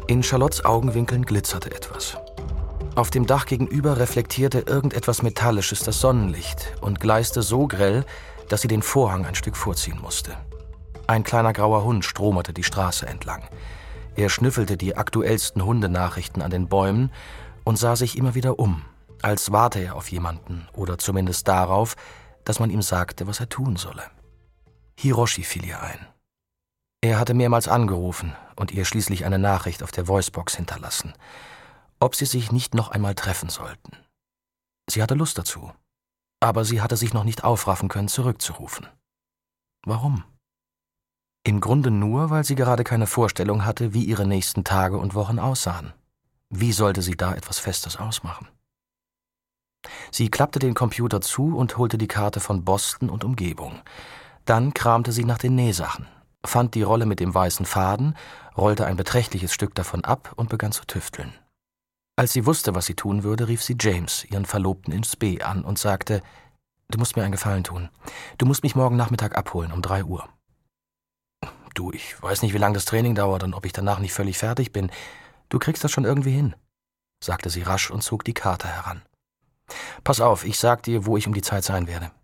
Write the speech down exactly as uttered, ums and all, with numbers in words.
In Charlottes Augenwinkeln glitzerte etwas. Auf dem Dach gegenüber reflektierte irgendetwas Metallisches das Sonnenlicht und gleiste so grell, dass sie den Vorhang ein Stück vorziehen musste. Ein kleiner grauer Hund stromerte die Straße entlang. Er schnüffelte die aktuellsten Hundenachrichten an den Bäumen und sah sich immer wieder um, als warte er auf jemanden oder zumindest darauf, dass man ihm sagte, was er tun solle. Hiroshi fiel ihr ein. Er hatte mehrmals angerufen und ihr schließlich eine Nachricht auf der Voicebox hinterlassen, ob sie sich nicht noch einmal treffen sollten. Sie hatte Lust dazu, aber sie hatte sich noch nicht aufraffen können, zurückzurufen. Warum? Im Grunde nur, weil sie gerade keine Vorstellung hatte, wie ihre nächsten Tage und Wochen aussahen. Wie sollte sie da etwas Festes ausmachen? Sie klappte den Computer zu und holte die Karte von Boston und Umgebung. Dann kramte sie nach den Nähsachen, fand die Rolle mit dem weißen Faden, rollte ein beträchtliches Stück davon ab und begann zu tüfteln. Als sie wusste, was sie tun würde, rief sie James, ihren Verlobten in Spee, an und sagte, »Du musst mir einen Gefallen tun. Du musst mich morgen Nachmittag abholen, um drei Uhr.« »Du, ich weiß nicht, wie lange das Training dauert und ob ich danach nicht völlig fertig bin. Du kriegst das schon irgendwie hin«, sagte sie rasch und zog die Karte heran. »Pass auf, ich sag dir, wo ich um die Zeit sein werde.